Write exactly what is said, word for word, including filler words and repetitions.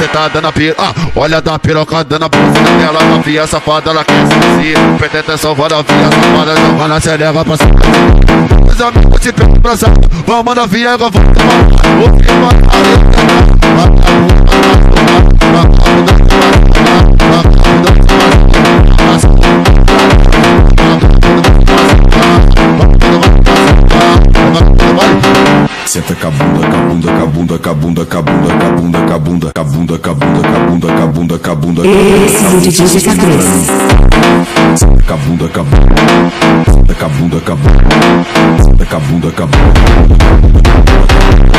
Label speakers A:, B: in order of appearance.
A: sentada na pira. Ah, olha da piroca dando a buceta dela. Novinha safada, ela quer seduzir. Presta atenção, vai novinha safada, não vai na leva pra cima. Os amigos se pegam pra cima. Vamos novinha, agora vamos tomar. O que
B: senta com a bunda, com a bunda, com a bunda, com a bunda, com a bunda, com a bunda, com a bunda, com a bunda, com a bunda, com a bunda, com a bunda, com a bunda.
C: Esse é o D J G K três.
B: Senta com a bunda, com a bunda, senta com a bunda, com a bunda, senta com a bunda, com a bunda.